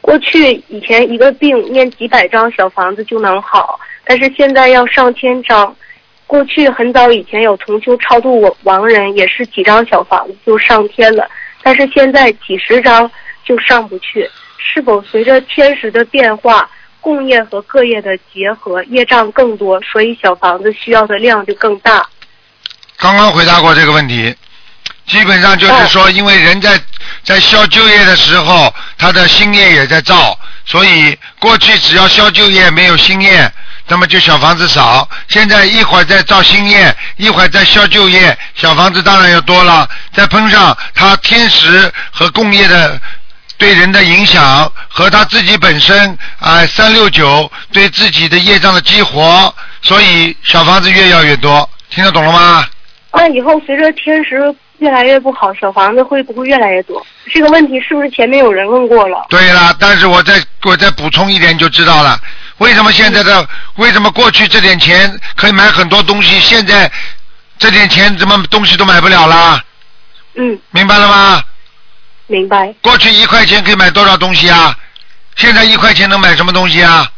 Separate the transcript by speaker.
Speaker 1: 过去以前一个病念几百张小房子就能好，但是现在要上千张。过去很早以前有同修超度亡人，也是几张小房子就上天了，但是现在几十张就上不去。是否随着天时的变化，共业和各业的结合，业障更多，所以小房子需要的量就更大？
Speaker 2: 刚刚回答过这个问题，基本上就是说，因为人在消旧业的时候，他的新业也在造，所以过去只要消旧业没有新业，那么就小房子少。现在一会儿在造新业，一会儿在消旧业，小房子当然要多了。再碰上他天时和共业的对人的影响，和他自己本身369对自己的业障的激活，所以小房子越要越多。听得懂了吗？
Speaker 1: 那以后随着天时越来越不好，小房子会不会越来越多？这个问题是不是前面有人问过了？对
Speaker 2: 了，但是我再补充一点就知道了。为什么现在为什么过去这点钱可以买很多东西，现在这点钱怎么东西都买不了了？明白了吗？
Speaker 1: 明白。
Speaker 2: 过去1块钱可以买多少东西啊？现在1块钱能买什么东西啊？